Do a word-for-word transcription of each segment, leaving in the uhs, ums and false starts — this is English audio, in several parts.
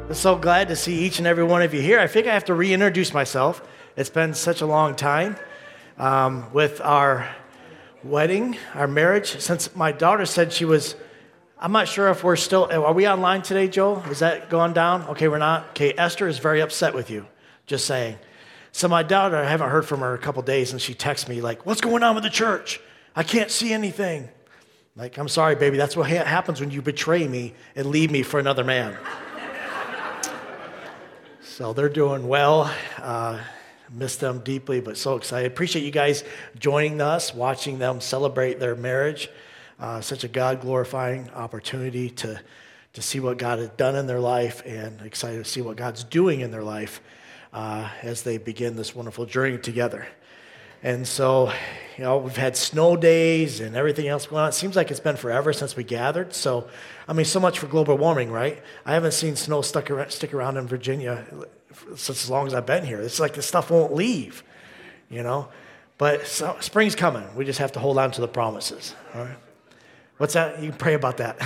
I'm so glad to see each and every one of you here. I think I have to reintroduce myself. It's been such a long time um, with our wedding, our marriage. Since my daughter said she was, I'm not sure if we're still, are we online today, Joel? Is that going down? Okay, we're not. Okay, Esther is very upset with you, just saying. So my daughter, I haven't heard from her in a couple days, and she texts me like, what's going on with the church? I can't see anything. Like, I'm sorry, baby, that's what ha- happens when you betray me and leave me for another man. So they're doing well. Uh, miss them deeply, but so excited. Appreciate you guys joining us, watching them celebrate their marriage. Uh, such a God-glorifying opportunity to, to see what God has done in their life, and excited to see what God's doing in their life uh, as they begin this wonderful journey together. And so, you know, we've had snow days and everything else going on. It seems like it's been forever since we gathered. So, I mean, so much for global warming, right? I haven't seen snow stuck around, stick around in Virginia since as long as I've been here. It's like the stuff won't leave, you know? But so, spring's coming. We just have to hold on to the promises, all right? What's that? You can pray about that.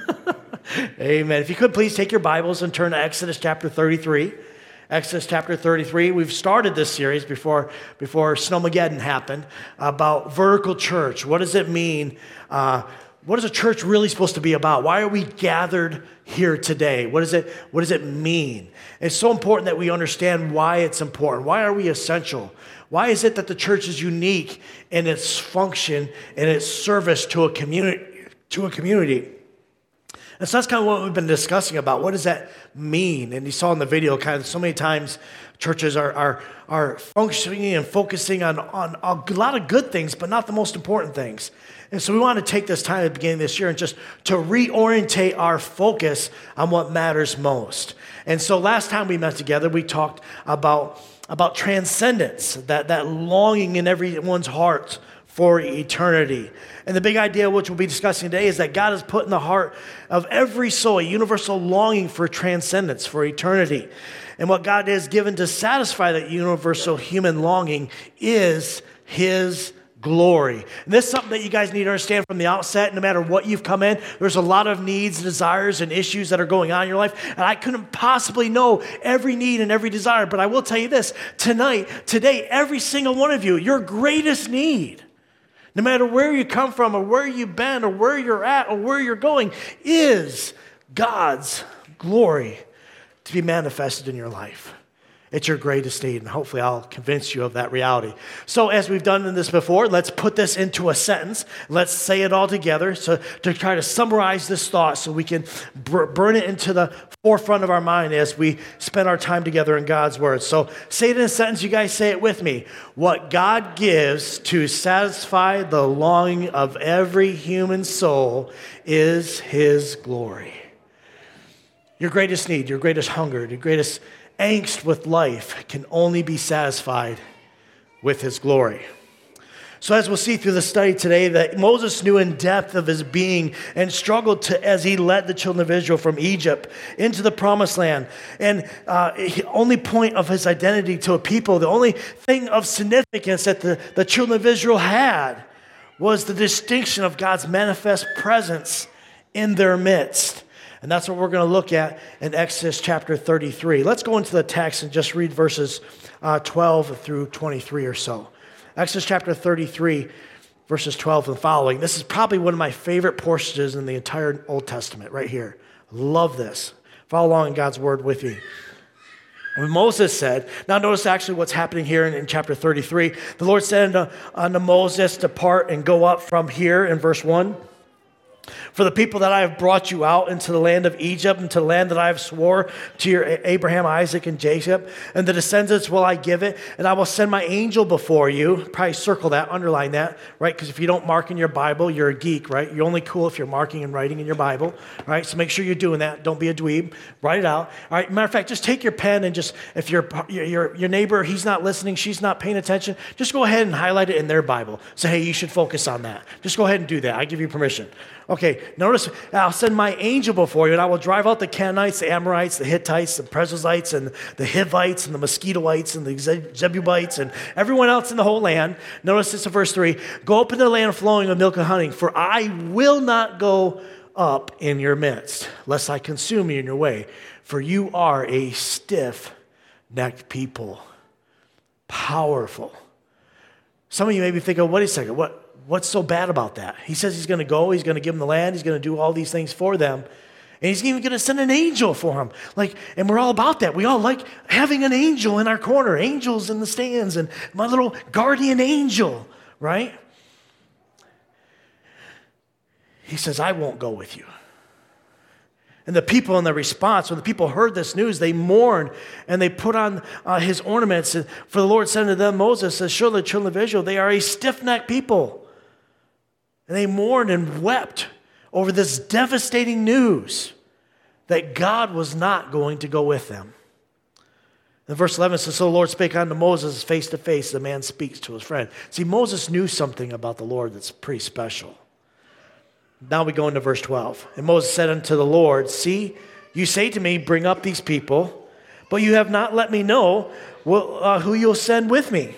Amen. If you could, please take your Bibles and turn to Exodus chapter thirty-three. Exodus chapter thirty-three. We've started this series before, before Snowmageddon happened about vertical church. What does it mean? Uh, what is a church really supposed to be about? Why are we gathered here today? What is it, what does it mean? It's so important that we understand why it's important. Why are we essential? Why is it that the church is unique in its function and its service to a community? To a community? And so that's kind of what we've been discussing about. What does that mean? And you saw in the video kind of so many times churches are are, are functioning and focusing on, on a lot of good things, but not the most important things. And so we want to take this time at the beginning of this year and just to reorientate our focus on what matters most. And so last time we met together, we talked about, about transcendence, that, that longing in everyone's heart for eternity. And the big idea which we'll be discussing today is that God has put in the heart of every soul a universal longing for transcendence, for eternity. And what God has given to satisfy that universal human longing is His glory. And this is something that you guys need to understand from the outset. No matter what you've come in, there's a lot of needs, desires, and issues that are going on in your life. And I couldn't possibly know every need and every desire. But I will tell you this, tonight, today, every single one of you, your greatest need, no matter where you come from or where you've been or where you're at or where you're going, is God's glory to be manifested in your life. It's your greatest need, and hopefully I'll convince you of that reality. So as we've done in this before, let's put this into a sentence. Let's say it all together so to try to summarize this thought so we can br- burn it into the forefront of our mind as we spend our time together in God's Word. So say it in a sentence. You guys say it with me. What God gives to satisfy the longing of every human soul is His glory. Your greatest need, your greatest hunger, your greatest angst with life can only be satisfied with His glory. So as we'll see through the study today, that Moses knew in depth of his being and struggled to as he led the children of Israel from Egypt into the promised land. And uh, the only point of his identity to a people, the only thing of significance that the, the children of Israel had was the distinction of God's manifest presence in their midst. And that's what we're going to look at in Exodus chapter thirty-three. Let's go into the text and just read verses uh, twelve through twenty-three or so. Exodus chapter thirty-three, verses twelve and following. This is probably one of my favorite portions in the entire Old Testament right here. Love this. Follow along in God's word with me. When Moses said, now notice actually what's happening here in, in chapter thirty-three. The Lord said unto, unto Moses, depart and go up from here in verse one. For the people that I have brought you out into the land of Egypt, into the land that I have swore to your Abraham, Isaac, and Jacob, and the descendants will I give it, and I will send my angel before you. Probably circle that, underline that, right? Because if you don't mark in your Bible, you're a geek, right? You're only cool if you're marking and writing in your Bible, right? So make sure you're doing that. Don't be a dweeb. Write it out. All right. Matter of fact, just take your pen and just, if your your your neighbor, he's not listening, she's not paying attention, just go ahead and highlight it in their Bible. Say, hey, you should focus on that. Just go ahead and do that. I give you permission. Okay, notice, I'll send my angel before you, and I will drive out the Canaanites, the Amorites, the Hittites, the Perizzites, and the Hivites, and the Mosquitoites, and the Jebusites, and everyone else in the whole land. Notice this in verse three. Go up into the land flowing with milk and honey, for I will not go up in your midst, lest I consume you in your way. For you are a stiff-necked people. Powerful. Some of you may be thinking, wait a second, what, what's so bad about that? He says he's going to go, he's going to give them the land, he's going to do all these things for them. And he's even going to send an angel for him. Like, and we're all about that. We all like having an angel in our corner, angels in the stands, and my little guardian angel, right? He says, I won't go with you. And the people in the response, when the people heard this news, they mourned and they put on uh, his ornaments. And for the Lord said to them, Moses says, surely the children of Israel, they are a stiff-necked people. And they mourned and wept over this devastating news that God was not going to go with them. And verse eleven says, so the Lord spake unto Moses face to face, the man speaks to his friend. See, Moses knew something about the Lord that's pretty special. Now we go into verse twelve. And Moses said unto the Lord, see, you say to me, bring up these people, but you have not let me know uh, who you'll send with me.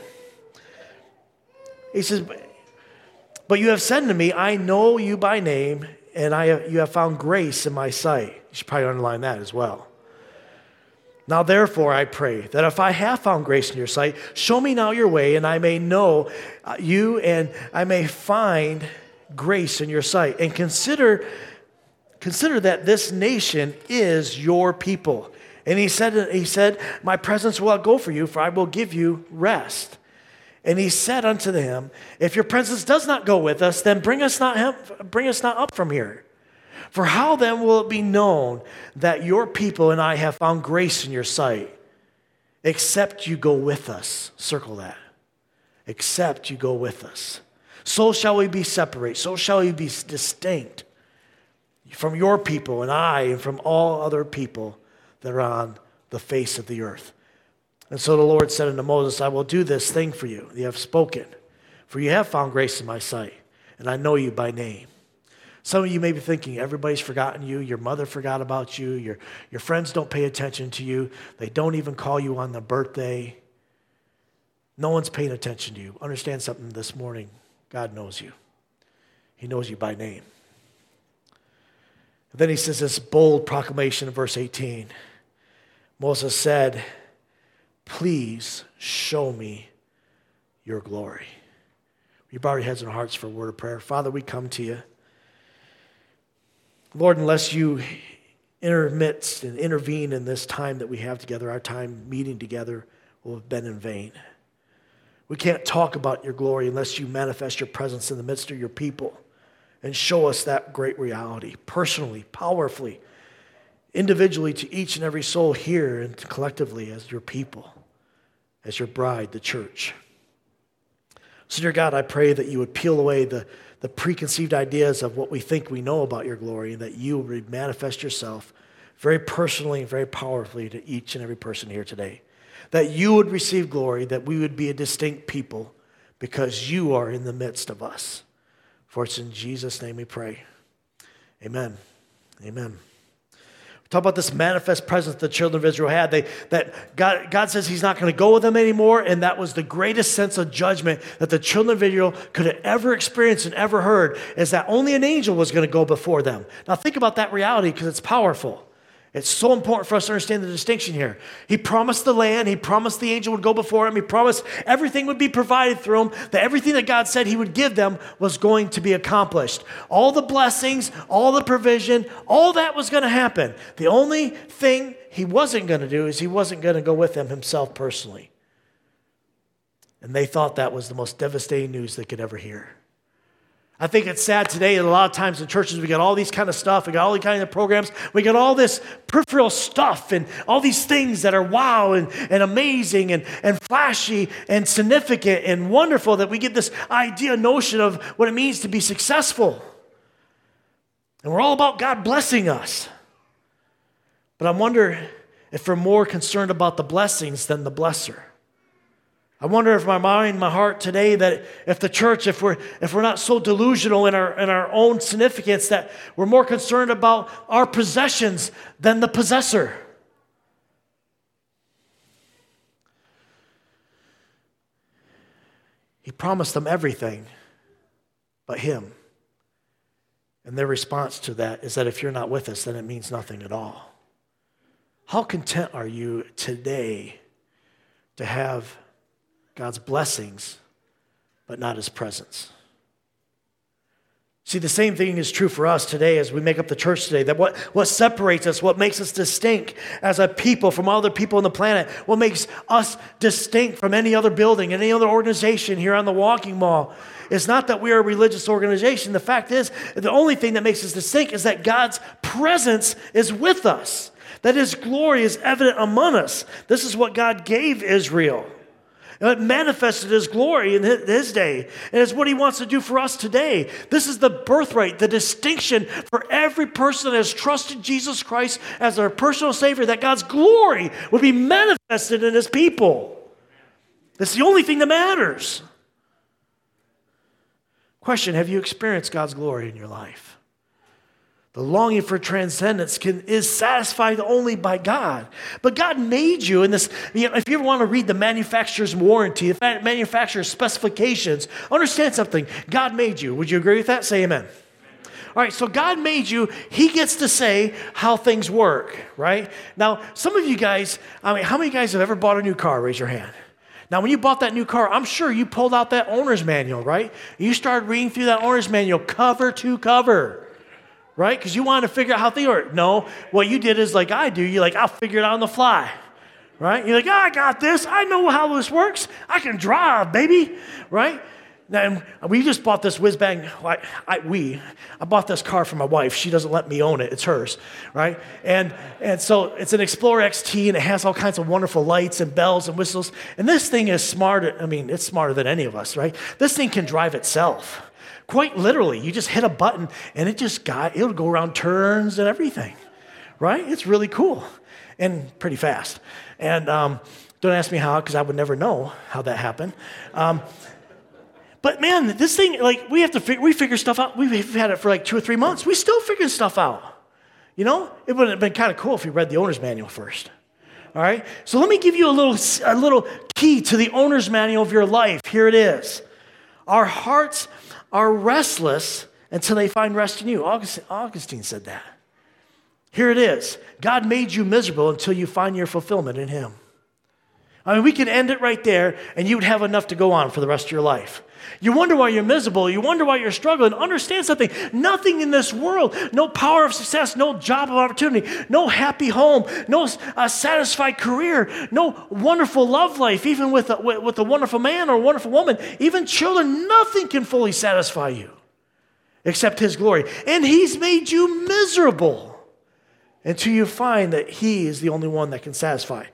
He says, but you have said to me, I know you by name, and I have, you have found grace in my sight. You should probably underline that as well. Now therefore I pray that if I have found grace in your sight, show me now your way, and I may know you, and I may find grace in your sight. And consider, consider that this nation is your people. And he said, he said, my presence will not go for you, for I will give you rest. And he said unto him, if your presence does not go with us, then bring us not, bring us not up from here. For how then will it be known that your people and I have found grace in your sight, except you go with us? Circle that. Except you go with us. So shall we be separate. So shall we be distinct from your people and I and from all other people that are on the face of the earth. And so the Lord said unto Moses, I will do this thing for you. You have spoken, for you have found grace in my sight, and I know you by name. Some of you may be thinking, everybody's forgotten you. Your mother forgot about you. Your, your friends don't pay attention to you. They don't even call you on the birthday. No one's paying attention to you. Understand something this morning. God knows you. He knows you by name. And then he says this bold proclamation in verse eighteen. Moses said, please show me your glory. We bow our heads and hearts for a word of prayer. Father, we come to you. Lord, unless you intermit and intervene in this time that we have together, our time meeting together will have been in vain. We can't talk about your glory unless you manifest your presence in the midst of your people and show us that great reality personally, powerfully, individually to each and every soul here and collectively as your people, as your bride, the church. So, dear God, I pray that you would peel away the, the preconceived ideas of what we think we know about your glory, and that you would manifest yourself very personally and very powerfully to each and every person here today. That you would receive glory, that we would be a distinct people because you are in the midst of us. For it's in Jesus' name we pray. Amen. Amen. We talk about this manifest presence the children of Israel had. They, that God, God says he's not going to go with them anymore, and that was the greatest sense of judgment that the children of Israel could have ever experienced and ever heard, is that only an angel was going to go before them. Now think about that reality because it's powerful. It's so important for us to understand the distinction here. He promised the land. He promised the angel would go before him. He promised everything would be provided through him, that everything that God said he would give them was going to be accomplished. All the blessings, all the provision, all that was going to happen. The only thing he wasn't going to do is he wasn't going to go with them himself personally. And they thought that was the most devastating news they could ever hear. I think it's sad today that a lot of times in churches we got all these kind of stuff, we got all these kind of programs, we got all this peripheral stuff and all these things that are wow and, and amazing and, and flashy and significant and wonderful, that we get this idea, notion of what it means to be successful. And we're all about God blessing us. But I wonder if we're more concerned about the blessings than the blesser. I wonder if my mind, my heart today, that if the church, if we're if we're not so delusional in our in our own significance, that we're more concerned about our possessions than the possessor. He promised them everything but him. And their response to that is that if you're not with us, then it means nothing at all. How content are you today to have God's blessings, but not his presence? See, the same thing is true for us today as we make up the church today. That what, what separates us, what makes us distinct as a people from other people on the planet, what makes us distinct from any other building, any other organization here on the Walking Mall, is not that we are a religious organization. The fact is, the only thing that makes us distinct is that God's presence is with us, that his glory is evident among us. This is what God gave Israel. And it manifested his glory in his day. And it's what he wants to do for us today. This is the birthright, the distinction for every person that has trusted Jesus Christ as their personal Savior, that God's glory would be manifested in his people. That's the only thing that matters. Question, have you experienced God's glory in your life? The longing for transcendence can, is satisfied only by God. But God made you in this, you know, if you ever want to read the manufacturer's warranty, the manufacturer's specifications, understand something. God made you. Would you agree with that? Say amen. Amen. All right, so God made you. He gets to say how things work, right? Now, some of you guys, I mean, how many guys have ever bought a new car? Raise your hand. Now, when you bought that new car, I'm sure you pulled out that owner's manual, right? You started reading through that owner's manual cover to cover. Right? Because you wanted to figure out how things work. No, what you did is like I do. You're like, I'll figure it out on the fly. Right? You're like, oh, I got this. I know how this works. I can drive, baby. Right? Now, we just bought this whiz bang. I, I, we, I bought this car for my wife. She doesn't let me own it. It's hers. Right? And, and so it's an Explorer X T, and it has all kinds of wonderful lights and bells and whistles. And this thing is smarter. I mean, it's smarter than any of us, right? This thing can drive itself. Quite literally, you just hit a button and it just got, it'll go around turns and everything, right? It's really cool and pretty fast. And um, don't ask me how, because I would never know how that happened. Um, but man, this thing, like we have to, fig- we figure stuff out. We've had it for like two or three months. We still figuring stuff out. You know, it would have been kind of cool if you read the owner's manual first. All right. So let me give you a little, a little key to the owner's manual of your life. Here it is. Our hearts are restless until they find rest in you. Augustine, Augustine said that. Here it is. God made you miserable until you find your fulfillment in him. I mean, we can end it right there, and you would have enough to go on for the rest of your life. You wonder why you're miserable. You wonder why you're struggling. Understand something. Nothing in this world, no power of success, no job of opportunity, no happy home, no uh, satisfied career, no wonderful love life, even with a, with a wonderful man or a wonderful woman, even children, nothing can fully satisfy you except his glory. And he's made you miserable until you find that he is the only one that can satisfy.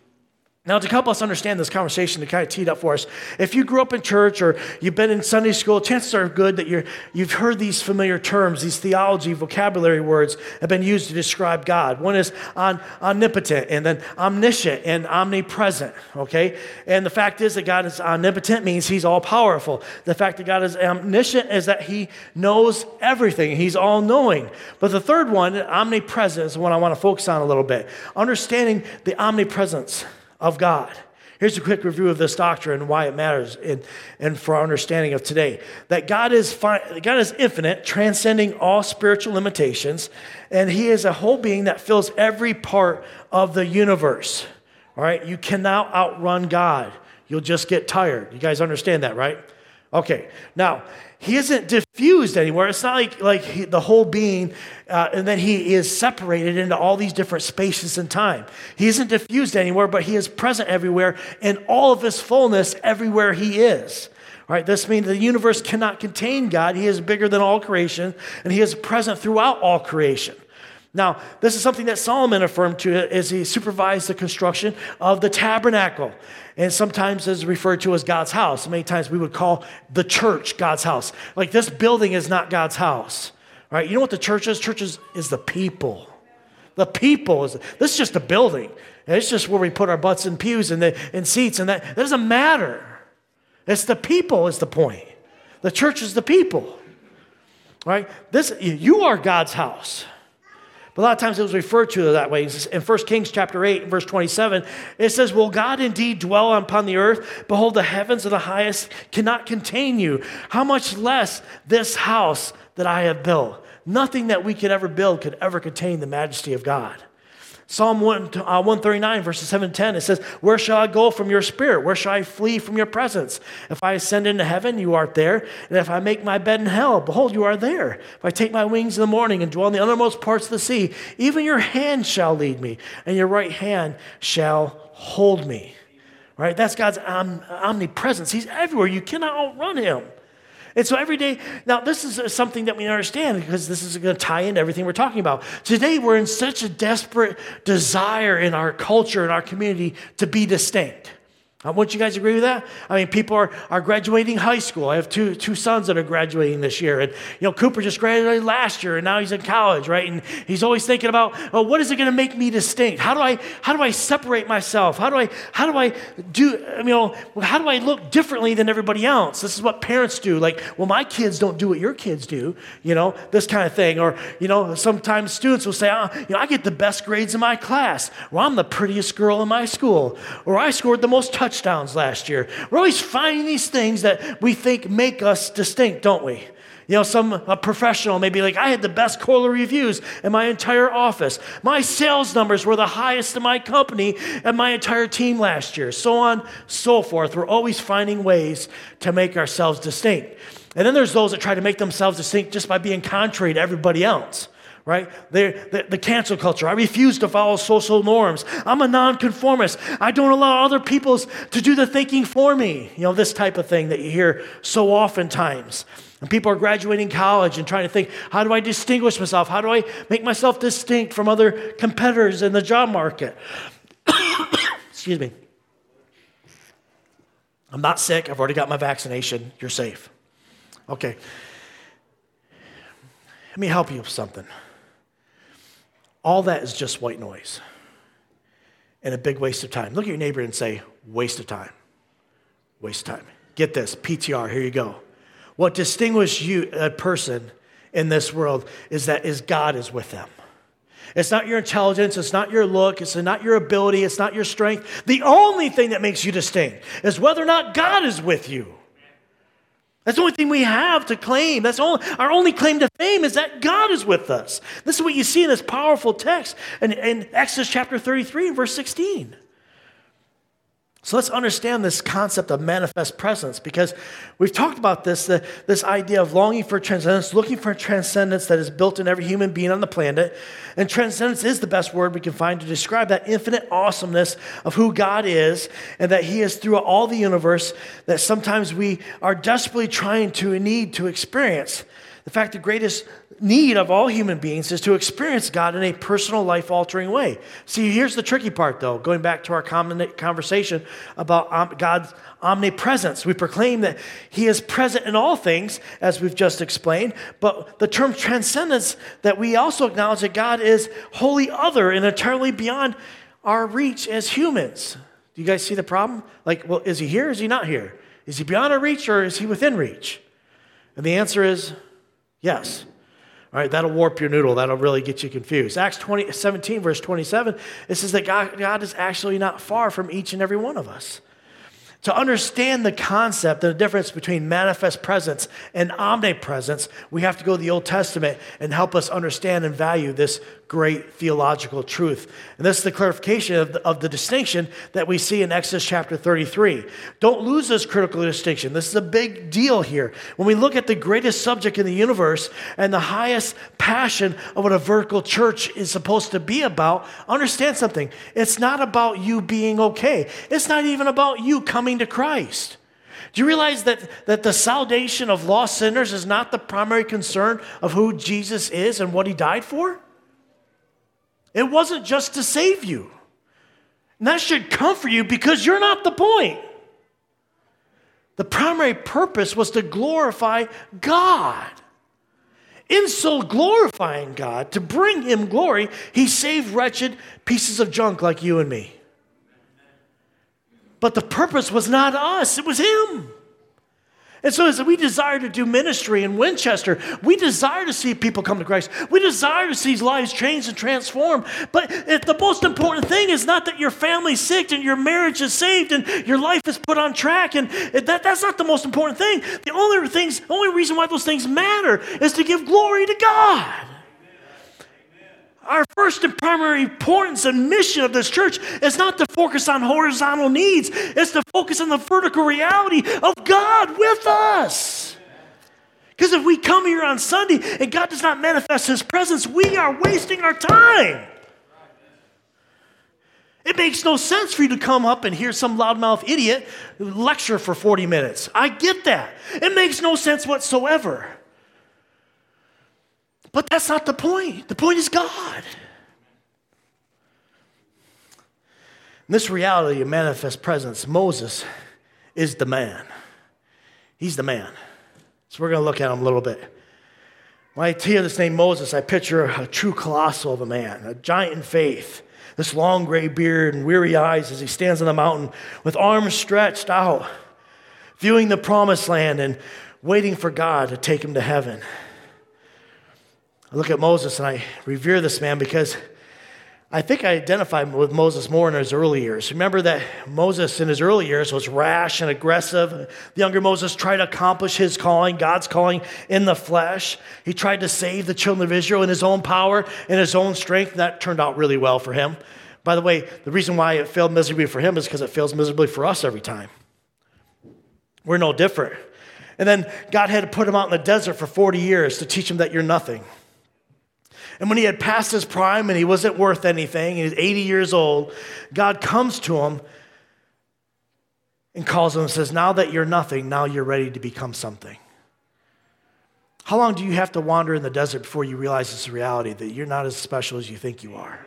Now, to help us understand this conversation, to kind of tee it up for us, if you grew up in church or you've been in Sunday school, chances are good that you're, you've heard these familiar terms, these theology, vocabulary words have been used to describe God. One is on, omnipotent, and then omniscient and omnipresent, okay? And the fact is that God is omnipotent means he's all-powerful. The fact that God is omniscient is that he knows everything. He's all-knowing. But the third one, omnipresent, is the one I want to focus on a little bit. Understanding the omnipresence of God. Here's a quick review of this doctrine and why it matters in, and for our understanding of today. That God is fi- God is infinite, transcending all spiritual limitations, and he is a whole being that fills every part of the universe. All right? You cannot outrun God. You'll just get tired. You guys understand that, right? Okay. Now, he isn't diffused anywhere. It's not like, like he, the whole being, uh, and then he is separated into all these different spaces and time. He isn't diffused anywhere, but he is present everywhere in all of his fullness everywhere he is. All right, this means the universe cannot contain God. He is bigger than all creation, and he is present throughout all creation. Now, this is something that Solomon affirmed to as he supervised the construction of the tabernacle. And sometimes is referred to as God's house. Many times we would call the church God's house. Like this building is not God's house. All right, you know what the church is? Church is, is the people. The people is, this is just a building. And it's just where we put our butts in pews and, the, and seats, and that, that doesn't matter. It's the people is the point. The church is the people. All right, this, you are God's house. But a lot of times it was referred to that way. In First Kings chapter eight, verse twenty-seven, it says, will God indeed dwell upon the earth? Behold, the heavens of the highest cannot contain you. How much less this house that I have built? nothing that we could ever build could ever contain the majesty of God. Psalm one thirty-nine, verses seven and ten, it says, where shall I go from your spirit? Where shall I flee from your presence? If I ascend into heaven, you art there. And if I make my bed in hell, behold, you are there. If I take my wings in the morning and dwell in the uttermost parts of the sea, even your hand shall lead me, and your right hand shall hold me. Right? That's God's om- omnipresence. He's everywhere. You cannot outrun him. And so every day, now this is something that we understand because this is going to tie into everything we're talking about. Today, we're in such a desperate desire in our culture, in our community, to be distinct. Uh, wouldn't you guys agree with that? I mean, people are, are graduating high school. I have two two sons that are graduating this year. And, you know, Cooper just graduated last year, and now he's in college, right? And he's always thinking about, oh, what is it going to make me distinct? How do I how do I separate myself? How do I how do I do, you know, how do I look differently than everybody else? This is what parents do. Like, well, my kids don't do what your kids do, you know, this kind of thing. Or, you know, sometimes students will say, oh, you know, I get the best grades in my class. Well, I'm the prettiest girl in my school. Or I scored the most touchdowns. touchdowns last year. We're always finding these things that we think make us distinct, don't we? You know, some a professional may be like, I had the best quarterly reviews in my entire office. My sales numbers were the highest in my company and my entire team last year. So on, so forth. We're always finding ways to make ourselves distinct. And then there's those that try to make themselves distinct just by being contrary to everybody else. Right? The, the cancel culture. I refuse to follow social norms. I'm a nonconformist. I don't allow other people to do the thinking for me. You know, this type of thing that you hear so oftentimes. And people are graduating college and trying to think, how do I distinguish myself? How do I make myself distinct from other competitors in the job market? Excuse me. I'm not sick. I've already got my vaccination. You're safe. Okay. Let me help you with something. All that is just white noise and a big waste of time. Look at your neighbor and say, waste of time. Waste of time. Get this, P T R, here you go. What distinguishes you, a person in this world, is that is God is with them. It's not your intelligence, it's not your look, it's not your ability, it's not your strength. The only thing that makes you distinct is whether or not God is with you. That's the only thing we have to claim. That's all, our only claim to fame is that God is with us. This is what you see in this powerful text in, in Exodus chapter thirty-three, verse sixteen. So let's understand this concept of manifest presence, because we've talked about this, the, this idea of longing for transcendence, looking for transcendence that is built in every human being on the planet. And transcendence is the best word we can find to describe that infinite awesomeness of who God is and that he is throughout all the universe that sometimes we are desperately trying to and need to experience. In fact, the greatest need of all human beings is to experience God in a personal, life-altering way. See, here's the tricky part, though, going back to our common conversation about God's omnipresence. We proclaim that he is present in all things, as we've just explained, but the term transcendence, that we also acknowledge that God is wholly other and entirely beyond our reach as humans. Do you guys see the problem? Like, well, is he here or is he not here? Is he beyond our reach or is he within reach? And the answer is yes. All right, that'll warp your noodle. That'll really get you confused. Acts twenty, seventeen, verse twenty-seven, it says that God, God is actually not far from each and every one of us. To understand the concept and the difference between manifest presence and omnipresence, we have to go to the Old Testament and help us understand and value this great theological truth. And this is the clarification of the, of the distinction that we see in Exodus chapter thirty-three. Don't lose this critical distinction. This is a big deal here. When we look at the greatest subject in the universe and the highest passion of what a vertical church is supposed to be about, understand something. It's not about you being okay. It's not even about you coming to Christ. Do you realize that, that the salvation of lost sinners is not the primary concern of who Jesus is and what he died for? It wasn't just to save you. And that should comfort you because you're not the point. The primary purpose was to glorify God. In so glorifying God, to bring him glory, he saved wretched pieces of junk like you and me. But the purpose was not us, it was him. And so as we desire to do ministry in Winchester, we desire to see people come to Christ. We desire to see lives changed and transformed. But if the most important thing is not that your family's sick and your marriage is saved and your life is put on track. And that, that's not the most important thing. The only things, the only reason why those things matter is to give glory to God. Our first and primary importance and mission of this church is not to focus on horizontal needs. It's to focus on the vertical reality of God with us. Because if we come here on Sunday and God does not manifest his presence, we are wasting our time. It makes no sense for you to come up and hear some loudmouth idiot lecture for forty minutes. I get that. It makes no sense whatsoever. But that's not the point. The point is God. In this reality of manifest presence, Moses is the man. He's the man. So we're going to look at him a little bit. When I hear this name Moses, I picture a true colossal of a man, a giant in faith, this long gray beard and weary eyes as he stands on the mountain with arms stretched out, viewing the promised land and waiting for God to take him to heaven. I look at Moses and I revere this man because I think I identify with Moses more in his early years. Remember that Moses in his early years was rash and aggressive. The younger Moses tried to accomplish his calling, God's calling in the flesh. He tried to save the children of Israel in his own power, in his own strength, and that turned out really well for him. By the way, the reason why it failed miserably for him is because it fails miserably for us every time. We're no different. And then God had to put him out in the desert for forty years to teach him that you're nothing. And when he had passed his prime and he wasn't worth anything, and he's eighty years old, God comes to him and calls him and says, now that you're nothing, now you're ready to become something. How long do you have to wander in the desert before you realize it's a reality that you're not as special as you think you are?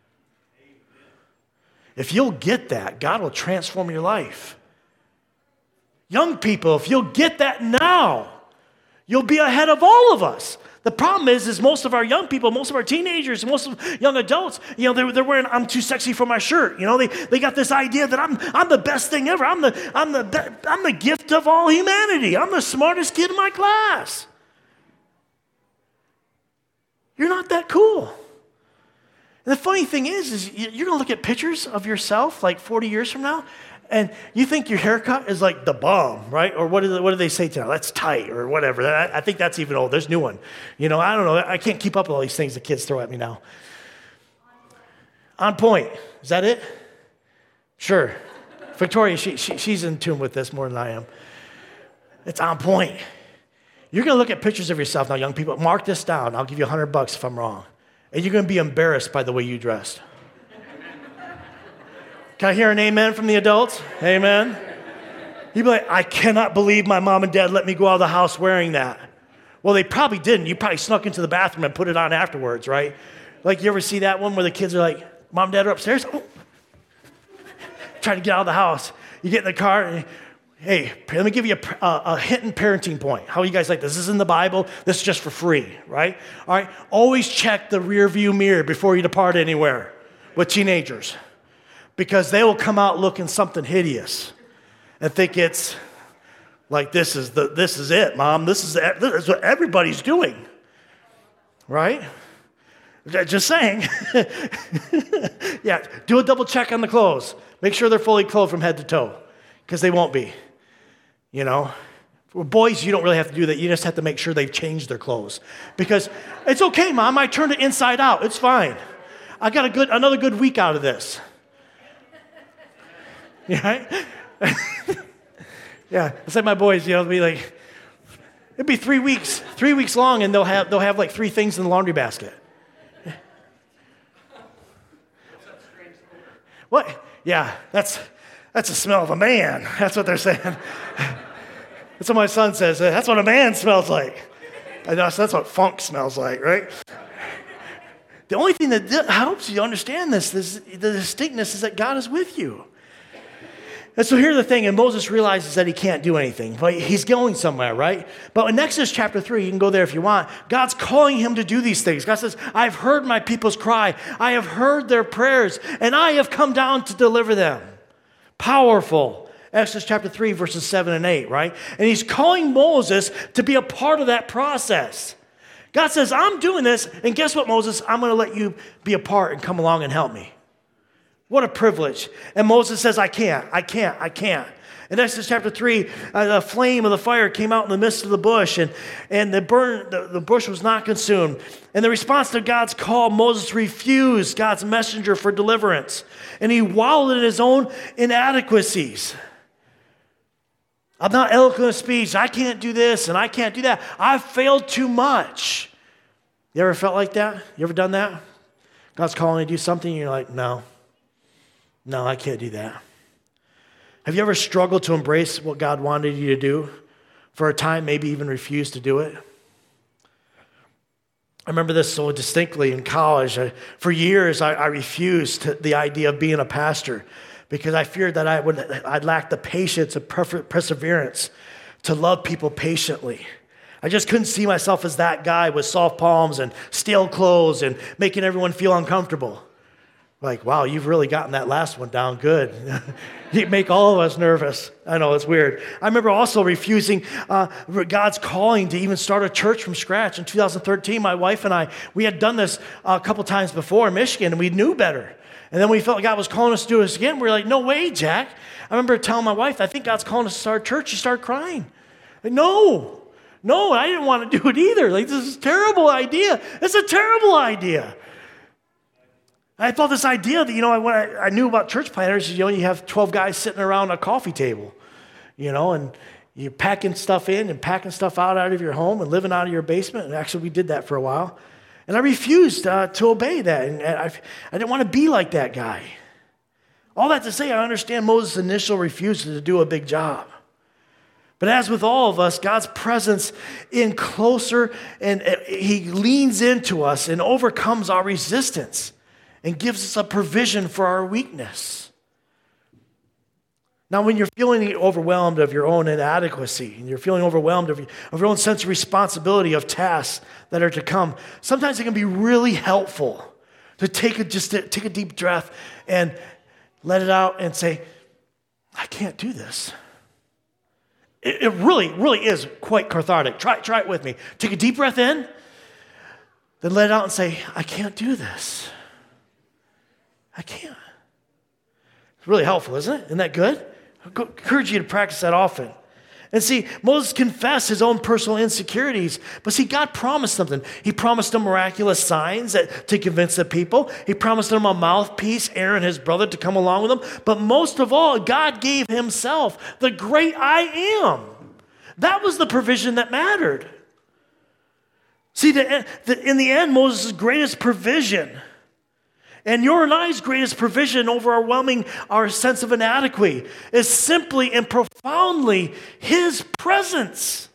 If you'll get that, God will transform your life. Young people, if you'll get that now, you'll be ahead of all of us. The problem is, is most of our young people, most of our teenagers, most of young adults, you know, they're, they're wearing, I'm too sexy for my shirt. You know, they, they got this idea that I'm, I'm the best thing ever. I'm the, I'm the, I'm the gift of all humanity. I'm the smartest kid in my class. You're not that cool. And the funny thing is, is you're going to look at pictures of yourself like forty years from now, and you think your haircut is like the bomb, right? Or what do they, what do they say to now? That's tight or whatever. I, I think that's even old. There's a new one. You know, I don't know. I can't keep up with all these things the kids throw at me now. On point. Is that it? Sure. Victoria, she, she, she's in tune with this more than I am. It's on point. You're going to look at pictures of yourself now, young people. Mark this down. I'll give you a hundred bucks if I'm wrong. And you're going to be embarrassed by the way you dressed. Can I hear an amen from the adults? Amen. You'd be like, I cannot believe my mom and dad let me go out of the house wearing that. Well, they probably didn't. You probably snuck into the bathroom and put it on afterwards, right? Like, you ever see that one where the kids are like, Mom and Dad are upstairs? Oh. Trying to get out of the house. You get in the car and, hey, let me give you a, a, a hidden parenting point. How you guys like this? This is in the Bible. This is just for free, right? All right. Always check the rear view mirror before you depart anywhere with teenagers, because they will come out looking something hideous and think it's like, this is the this is it, Mom. This is, this is what everybody's doing, right? Just saying. Yeah, do a double check on the clothes. Make sure they're fully clothed from head to toe, because they won't be, you know. For boys, you don't really have to do that. You just have to make sure they've changed their clothes, because it's okay, Mom. I turned it inside out. It's fine. I got a good another good week out of this. Yeah, right? Yeah, it's like my boys, you know, they'll be like, it'd be three weeks, three weeks long, and they'll have they'll have like three things in the laundry basket. What? Yeah, that's that's the smell of a man. That's what they're saying. That's what my son says. That's what a man smells like. I know, so that's what funk smells like, right? The only thing that helps you understand this, this, the distinctness, is that God is with you. And so here's the thing, and Moses realizes that he can't do anything, but he's going somewhere, right? But in Exodus chapter three, you can go there if you want, God's calling him to do these things. God says, I've heard my people's cry. I have heard their prayers, and I have come down to deliver them. Powerful Exodus chapter three, verses seven and eight, right? And he's calling Moses to be a part of that process. God says, I'm doing this, and guess what, Moses? I'm going to let you be a part and come along and help me. What a privilege. And Moses says, I can't, I can't, I can't. In Exodus chapter three, uh, the flame of the fire came out in the midst of the bush, and, and the, burn, the, the bush was not consumed. And the response to God's call, Moses refused God's messenger for deliverance, and he wallowed in his own inadequacies. I'm not eloquent of speech. I can't do this, and I can't do that. I've failed too much. You ever felt like that? You ever done that? God's calling you to do something, and you're like, no, no, I can't do that. Have you ever struggled to embrace what God wanted you to do for a time, maybe even refused to do it? I remember this so distinctly in college. I, for years, I, I refused to, the idea of being a pastor because I feared that I would, I'd lack the patience and perseverance to love people patiently. I just couldn't see myself as that guy with soft palms and stale clothes and making everyone feel uncomfortable. Like, wow, you've really gotten that last one down good. You make all of us nervous. I know, it's weird. I remember also refusing uh, God's calling to even start a church from scratch. In two thousand thirteen, my wife and I, we had done this a couple times before in Michigan, and we knew better. And then we felt like God was calling us to do this again. We were like, no way, Jack. I remember telling my wife, I think God's calling us to start a church. She started crying. Like, no, no, I didn't want to do it either. Like, this is a terrible idea. It's a terrible idea. I thought this idea that, you know, when I, I knew about church planners, you know, you have twelve guys sitting around a coffee table, you know, and you're packing stuff in and packing stuff out out of your home and living out of your basement. And actually, we did that for a while. And I refused uh, to obey that. And I, I didn't want to be like that guy. All that to say, I understand Moses' initial refusal to do a big job. But as with all of us, God's presence in closer, and he leans into us and overcomes our resistance and gives us a provision for our weakness. Now, when you're feeling overwhelmed of your own inadequacy, and you're feeling overwhelmed of, of your own sense of responsibility of tasks that are to come, sometimes it can be really helpful to take a, just to take a deep breath and let it out and say, I can't do this. It, it really, really is quite cathartic. Try, try it with me. Take a deep breath in, then let it out and say, I can't do this. I can't. It's really helpful, isn't it? Isn't that good? I encourage you to practice that often. And see, Moses confessed his own personal insecurities, but see, God promised something. He promised them miraculous signs that, to convince the people. He promised them a mouthpiece, Aaron, his brother, to come along with them. But most of all, God gave himself the great I am. That was the provision that mattered. See, the, the, in the end, Moses' greatest provision and your and I's greatest provision overwhelming our sense of inadequacy is simply and profoundly his presence.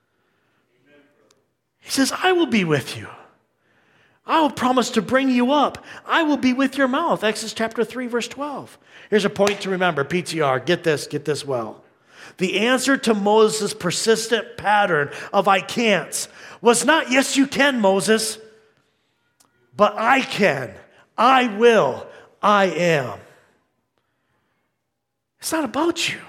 He says, I will be with you. I will promise to bring you up. I will be with your mouth. Exodus chapter three, verse twelve. Here's a point to remember, P T R. Get this, get this well. The answer to Moses' persistent pattern of I can'ts was not, yes, you can, Moses, but I can. I will, I am. It's not about you.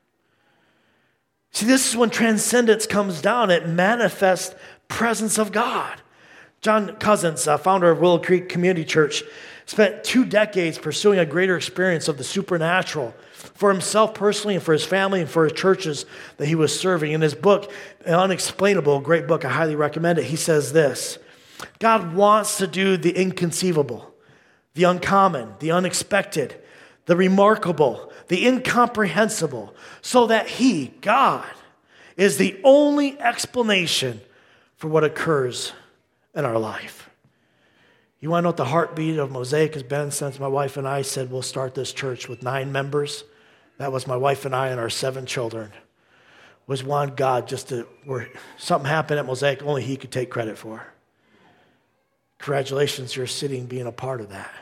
See, this is when transcendence comes down. It manifests presence of God. John Cousins, uh, founder of Willow Creek Community Church, spent two decades pursuing a greater experience of the supernatural for himself personally and for his family and for his churches that he was serving. In his book, Unexplainable, a great book, I highly recommend it, he says this: God wants to do the inconceivable, the uncommon, the unexpected, the remarkable, the incomprehensible, so that he, God, is the only explanation for what occurs in our life. You want to know what the heartbeat of Mosaic has been since my wife and I said we'll start this church with nine members? That was my wife and I and our seven children. Was one God just to, where something happened at Mosaic only he could take credit for. Congratulations, you're sitting being a part of that.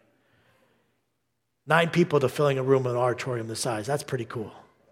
Nine people to filling a room in an auditorium this size. That's pretty cool.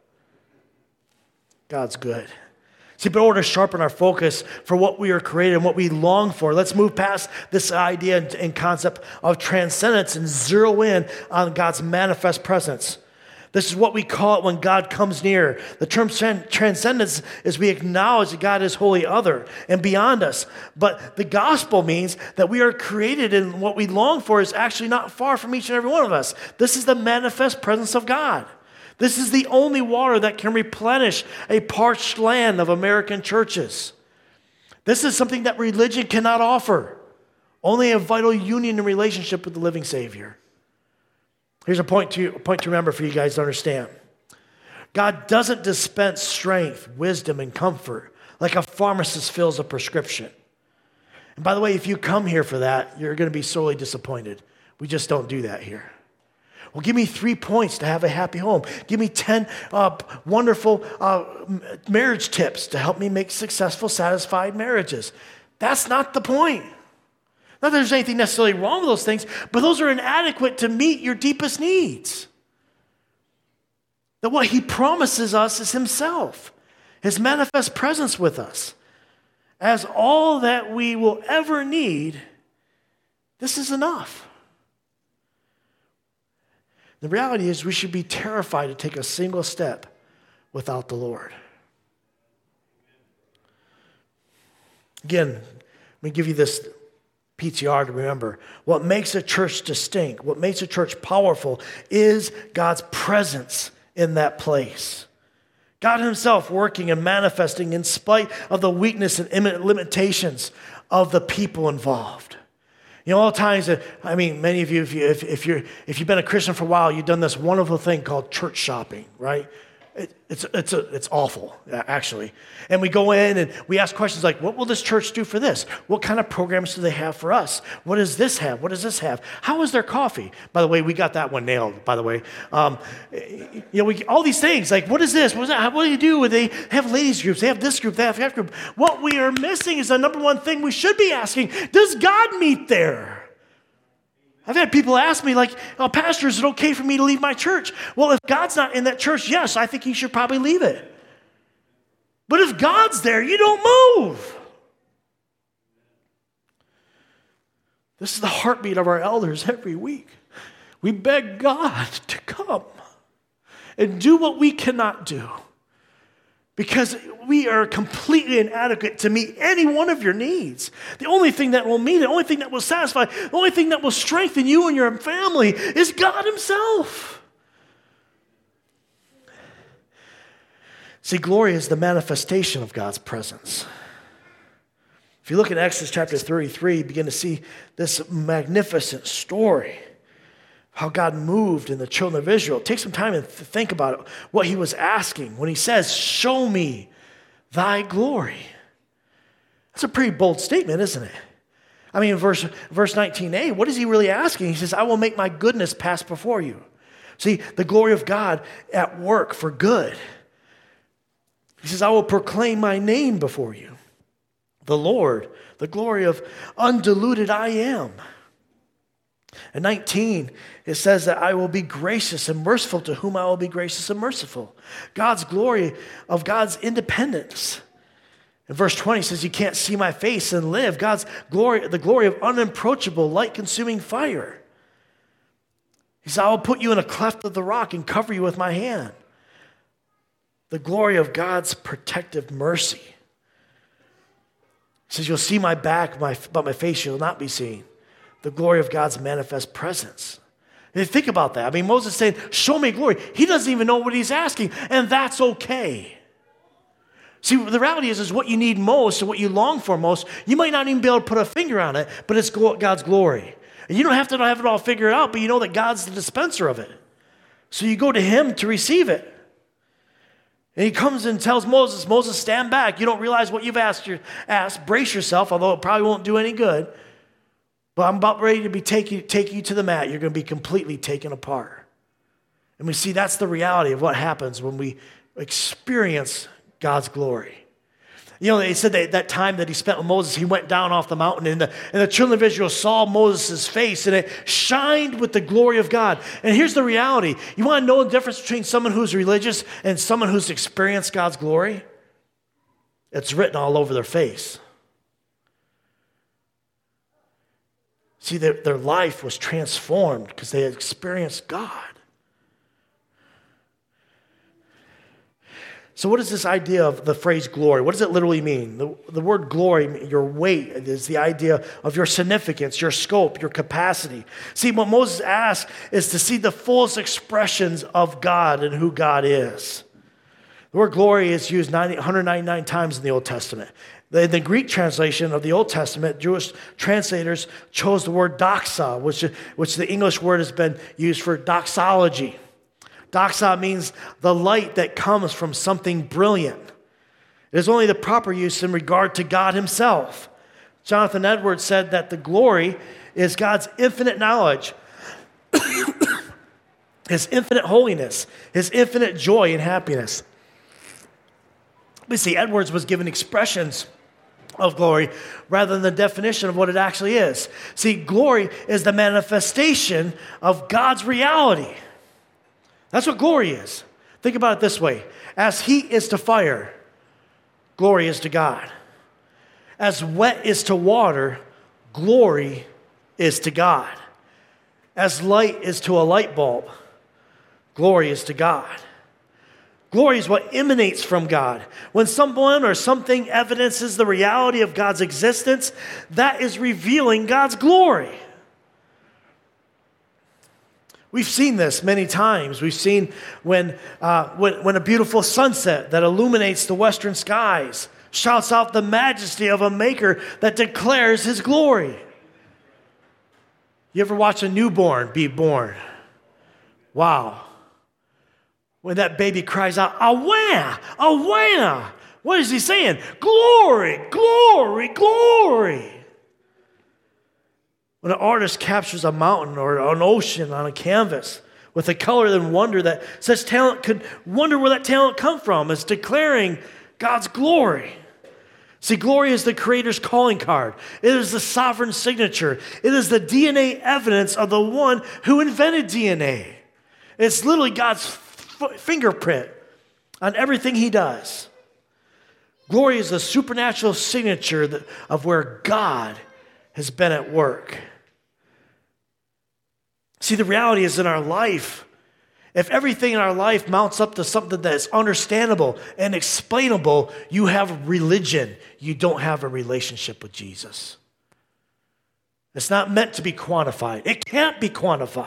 God's good. See, but in order to sharpen our focus for what we are created and what we long for, let's move past this idea and concept of transcendence and zero in on God's manifest presence. This is what we call it when God comes near. The term tran- transcendence is we acknowledge that God is wholly other and beyond us. But the gospel means that we are created and what we long for is actually not far from each and every one of us. This is the manifest presence of God. This is the only water that can replenish a parched land of American churches. This is something that religion cannot offer. Only a vital union and relationship with the living Savior. Here's a point to, a point to remember for you guys to understand. God doesn't dispense strength, wisdom, and comfort like a pharmacist fills a prescription. And by the way, if you come here for that, you're going to be sorely disappointed. We just don't do that here. Well, give me three points to have a happy home. Give me ten uh, wonderful uh, marriage tips to help me make successful, satisfied marriages. That's not the point. Not that there's anything necessarily wrong with those things, but those are inadequate to meet your deepest needs. That what he promises us is himself, his manifest presence with us. As all that we will ever need, this is enough. The reality is we should be terrified to take a single step without the Lord. Again, let me give you this P T R to remember. What makes a church distinct, what makes a church powerful is God's presence in that place. God himself working and manifesting in spite of the weakness and limitations of the people involved. You know, all times, I mean, many of you, if, you, if, if, you're, if you've been a Christian for a while, you've done this wonderful thing called church shopping, right? It, it's, it's, a, it's awful, actually. And we go in and we ask questions like, what will this church do for this? What kind of programs do they have for us? What does this have? What does this have? How is their coffee? By the way, we got that one nailed, by the way. Um, you know, we, all these things, like, what is this? What, is that? What do you do? They have ladies groups. They have this group. They have that group. What we are missing is the number one thing we should be asking. Does God meet there? I've had people ask me, like, oh, Pastor, is it okay for me to leave my church? Well, if God's not in that church, yes, I think you should probably leave it. But if God's there, you don't move. This is the heartbeat of our elders every week. We beg God to come and do what we cannot do. Because we are completely inadequate to meet any one of your needs. The only thing that will meet it, the only thing that will satisfy, the only thing that will strengthen you and your family is God himself. See, glory is the manifestation of God's presence. If you look at Exodus chapter thirty-three, you begin to see this magnificent story. How God moved in the children of Israel. Take some time and th- think about it, what he was asking when he says, show me thy glory. That's a pretty bold statement, isn't it? I mean, verse, verse nineteen a, what is he really asking? He says, I will make my goodness pass before you. See, the glory of God at work for good. He says, I will proclaim my name before you. The Lord, the glory of undiluted I am. In nineteen, it says that I will be gracious and merciful to whom I will be gracious and merciful. God's glory of God's independence. In verse twenty, it says, you can't see my face and live. God's glory, the glory of unapproachable, light-consuming fire. He says, I will put you in a cleft of the rock and cover you with my hand. The glory of God's protective mercy. He says, you'll see my back, my, but my face you'll not be seen. The glory of God's manifest presence. And think about that. I mean, Moses saying, show me glory. He doesn't even know what he's asking, and that's okay. See, the reality is, is what you need most and what you long for most, you might not even be able to put a finger on it, but it's God's glory. And you don't have to have it all figured out, but you know that God's the dispenser of it. So you go to him to receive it. And he comes and tells Moses, Moses, stand back. You don't realize what you've asked. Your, asked. Brace yourself, although it probably won't do any good. But I'm about ready to be take you, take you to the mat. You're going to be completely taken apart. And we see that's the reality of what happens when we experience God's glory. You know, they said that that time that he spent with Moses, he went down off the mountain, and the, and the children of Israel saw Moses' face, and it shined with the glory of God. And here's the reality. You want to know the difference between someone who's religious and someone who's experienced God's glory? It's written all over their face. See, their, their life was transformed because they had experienced God. So what is this idea of the phrase glory? What does it literally mean? The, the word glory, your weight, is the idea of your significance, your scope, your capacity. See, what Moses asked is to see the fullest expressions of God and who God is. The word glory is used one hundred ninety-nine times in the Old Testament. In the Greek translation of the Old Testament, Jewish translators chose the word doxa, which, which the English word has been used for doxology. Doxa means the light that comes from something brilliant. It is only the proper use in regard to God himself. Jonathan Edwards said that the glory is God's infinite knowledge, his infinite holiness, his infinite joy and happiness. We see Edwards was given expressions of glory rather than the definition of what it actually is. See, glory is the manifestation of God's reality. That's what glory is. Think about it this way. As heat is to fire, glory is to God. As wet is to water, glory is to God. As light is to a light bulb, glory is to God. Glory is what emanates from God. When someone or something evidences the reality of God's existence, that is revealing God's glory. We've seen this many times. We've seen when, uh, when, when a beautiful sunset that illuminates the western skies shouts out the majesty of a maker that declares his glory. You ever watch a newborn be born? Wow. When that baby cries out, "Awah, awah," what is he saying? Glory, glory, glory. When an artist captures a mountain or an ocean on a canvas with a color and wonder that such talent could wonder where that talent come from, is declaring God's glory. See, glory is the Creator's calling card. It is the sovereign signature. It is the D N A evidence of the one who invented D N A. It's literally God's f- fingerprint on everything he does. Glory is the supernatural signature that, of where God has been at work. See, the reality is in our life, if everything in our life mounts up to something that is understandable and explainable, you have religion. You don't have a relationship with Jesus. It's not meant to be quantified. It can't be quantified.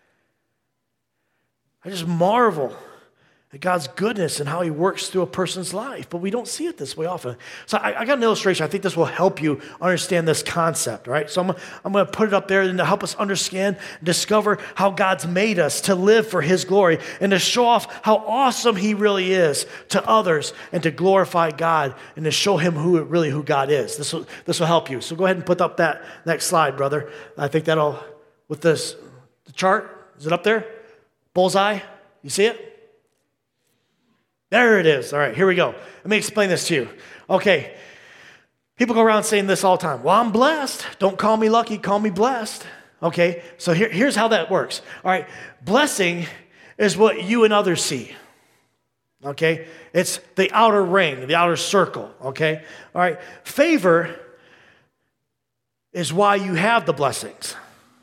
I just marvel at God's goodness and how he works through a person's life, but we don't see it this way often. So I, I got an illustration. I think this will help you understand this concept, right? So I'm, I'm going to put it up there and to help us understand, discover how God's made us to live for his glory and to show off how awesome he really is to others and to glorify God and to show him who really who God is. This will, this will help you. So go ahead and put up that next slide, brother. I think that'll, with this the chart, is it up there? Bullseye, you see it? There it is. All right, here we go. Let me explain this to you. Okay, people go around saying this all the time. Well, I'm blessed. Don't call me lucky, call me blessed. Okay, so here, here's how that works. All right, blessing is what you and others see. Okay, it's the outer ring, the outer circle. Okay, all right, favor is why you have the blessings.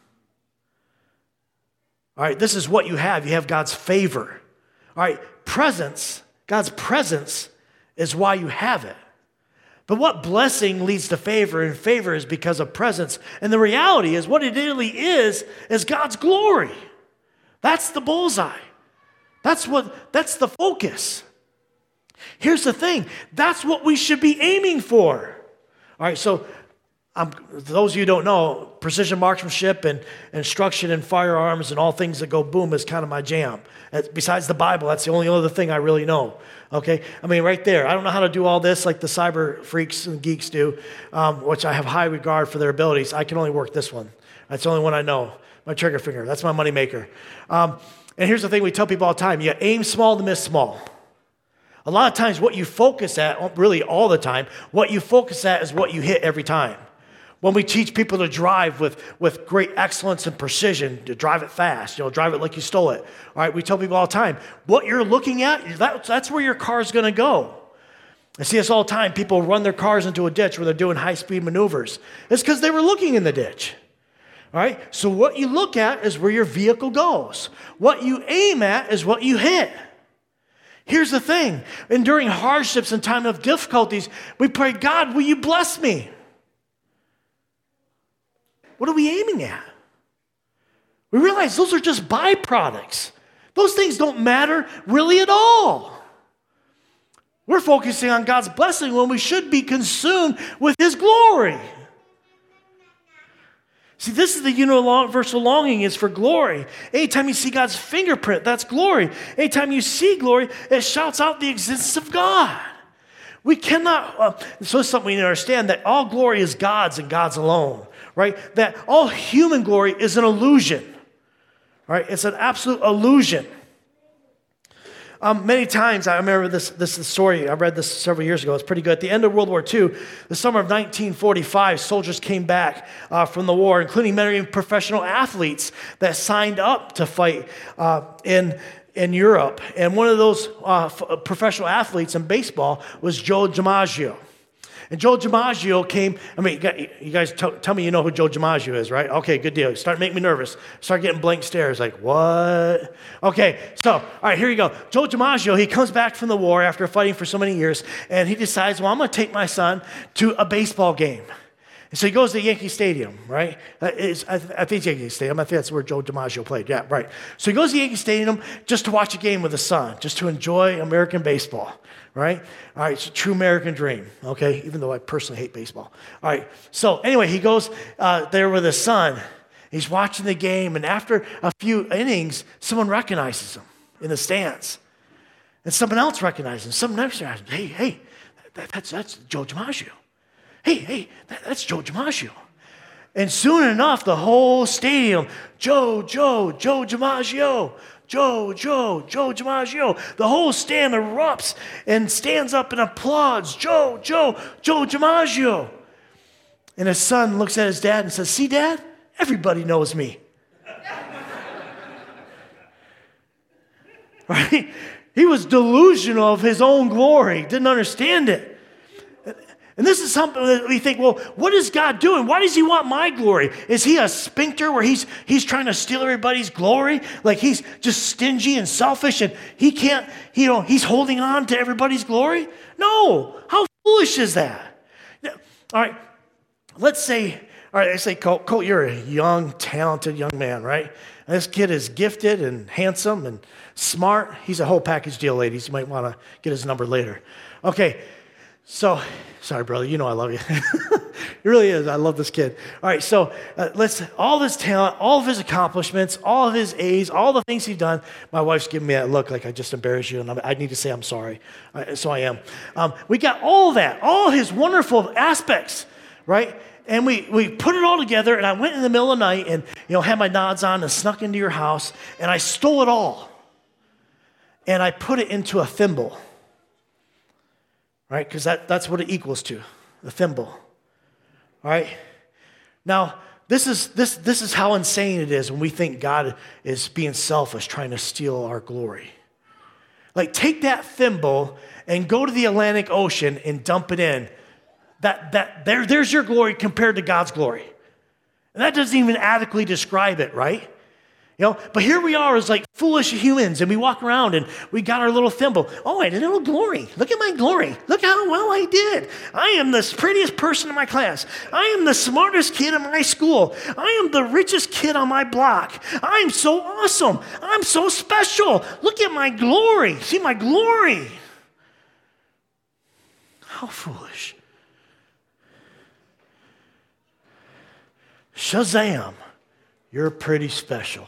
All right, this is what you have. You have God's favor. All right, presence, God's presence is why you have it. But what blessing leads to favor, and favor is because of presence. And the reality is what it really is, is God's glory. That's the bullseye. That's what, that's the focus. Here's the thing. That's what we should be aiming for. All right, so Um, those of you who don't know, precision marksmanship and instruction in firearms and all things that go boom is kind of my jam. That's, besides the Bible, that's the only other thing I really know. Okay? I mean, right there. I don't know how to do all this like the cyber freaks and geeks do, um, which I have high regard for their abilities. I can only work this one. That's the only one I know. My trigger finger. That's my money maker. Um, and here's the thing we tell people all the time. You aim small to miss small. A lot of times what you focus at, really all the time, what you focus at is what you hit every time. When we teach people to drive with, with great excellence and precision, to drive it fast, you know, drive it like you stole it. All right, we tell people all the time, what you're looking at, that, that's where your car's going to go. I see this all the time. People run their cars into a ditch where they're doing high-speed maneuvers. It's because they were looking in the ditch. All right, so what you look at is where your vehicle goes. What you aim at is what you hit. Here's the thing. And during hardships and time of difficulties, we pray, God, will you bless me? What are we aiming at? We realize those are just byproducts. Those things don't matter really at all. We're focusing on God's blessing when we should be consumed with His glory. See, this is the universal longing is for glory. Anytime you see God's fingerprint, that's glory. Anytime you see glory, it shouts out the existence of God. We cannot, uh, so it's something we need to understand, that all glory is God's and God's alone, right? That all human glory is an illusion, right? It's an absolute illusion. Um, many times, I remember this, this story, I read this several years ago, it's pretty good. At the end of World War Two, the summer of nineteen forty-five, soldiers came back uh, from the war, including many professional athletes that signed up to fight uh, in, in Europe. And one of those uh, f- professional athletes in baseball was Joe DiMaggio. And Joe DiMaggio came, I mean, you guys t- tell me you know who Joe DiMaggio is, right? Okay, good deal. Start making me nervous. Start getting blank stares like, what? Okay, so, all right, here you go. Joe DiMaggio, he comes back from the war after fighting for so many years, and he decides, well, I'm going to take my son to a baseball game. And so he goes to Yankee Stadium, right? It's, I, th- I think it's Yankee Stadium. I think that's where Joe DiMaggio played. Yeah, right. So he goes to Yankee Stadium just to watch a game with his son, just to enjoy American baseball, right? All right, it's a true American dream, okay? Even though I personally hate baseball. All right, so anyway, he goes uh, there with his son. He's watching the game, and after a few innings, someone recognizes him in the stands. And someone else recognizes him. Someone else recognizes him. Hey, hey, that, that's, that's Joe DiMaggio. Hey, hey, that, that's Joe DiMaggio. And soon enough, the whole stadium, Joe, Joe, Joe DiMaggio, Joe, Joe, Joe DiMaggio. The whole stand erupts and stands up and applauds, Joe, Joe, Joe DiMaggio. And his son looks at his dad and says, see, Dad, everybody knows me. Right? He was delusional of his own glory, didn't understand it. And this is something that we think, well, what is God doing? Why does He want my glory? Is He a sphincter where he's he's trying to steal everybody's glory? Like He's just stingy and selfish and He can't, you know, He's holding on to everybody's glory? No. How foolish is that? All right, let's say, all right, let's say, Colt, Colt, you're a young, talented young man, right? And this kid is gifted and handsome and smart. He's a whole package deal, ladies. You might want to get his number later. Okay. So, sorry, brother, you know I love you. It really is. I love this kid. All right, so uh, let's, all this talent, all of his accomplishments, all of his A's, all the things he's done. My wife's giving me that look like I just embarrassed you, and I'm, I need to say I'm sorry. Uh, so I am. Um, we got all that, all his wonderful aspects, right? And we, we put it all together, and I went in the middle of the night and, you know, had my nods on and snuck into your house, and I stole it all. And I put it into a thimble. Right? Because that, that's what it equals to, the thimble. All right? Now, this is, this, this is how insane it is when we think God is being selfish, trying to steal our glory. Like, take that thimble and go to the Atlantic Ocean and dump it in. That, that, there, there's your glory compared to God's glory. And that doesn't even adequately describe it, right? You know, but here we are as like foolish humans, and we walk around and we got our little thimble. Oh, I did a little glory. Look at my glory. Look how well I did. I am the prettiest person in my class. I am the smartest kid in my school. I am the richest kid on my block. I'm so awesome. I'm so special. Look at my glory. See my glory. How foolish. Shazam, you're pretty special.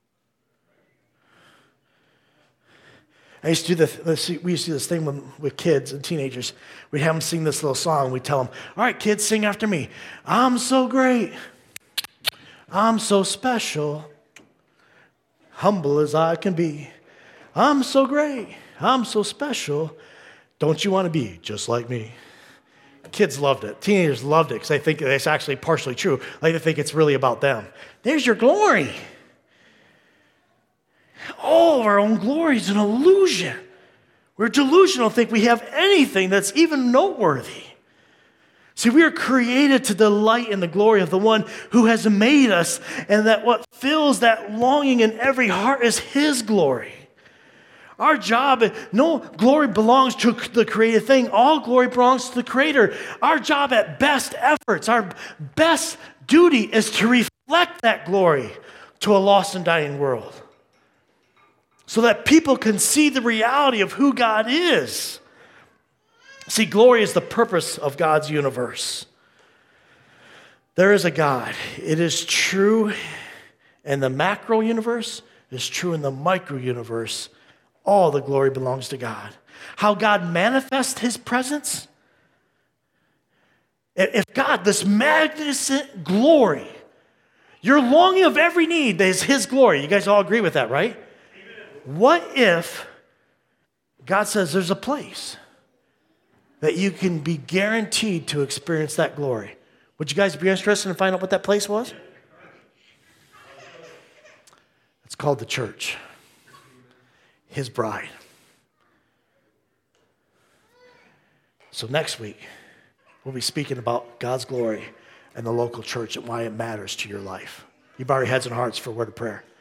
I used to do this, we used to do this thing with, with kids and teenagers. We'd have them sing this little song. We'd tell them, all right, kids, sing after me. I'm so great. I'm so special. Humble as I can be. I'm so great. I'm so special. Don't you want to be just like me? Kids loved it. Teenagers loved it because they think it's actually partially true. Like they think it's really about them. There's your glory. All of our own glory is an illusion. We're delusional, think we have anything that's even noteworthy. See, we are created to delight in the glory of the one who has made us, and that what fills that longing in every heart is His glory. Our job, no glory belongs to the created thing. All glory belongs to the Creator. Our job at best efforts, our best duty is to reflect that glory to a lost and dying world so that people can see the reality of who God is. See, glory is the purpose of God's universe. There is a God. It is true in the macro universe. It is true in the micro universe. All the glory belongs to God. How God manifests his presence. If God, this magnificent glory, your longing of every need is his glory. You guys all agree with that, right? Amen. What if God says there's a place that you can be guaranteed to experience that glory? Would you guys be interested in finding out what that place was? It's called the church. His bride. So next week, we'll be speaking about God's glory and the local church and why it matters to your life. You bow your heads and hearts for a word of prayer.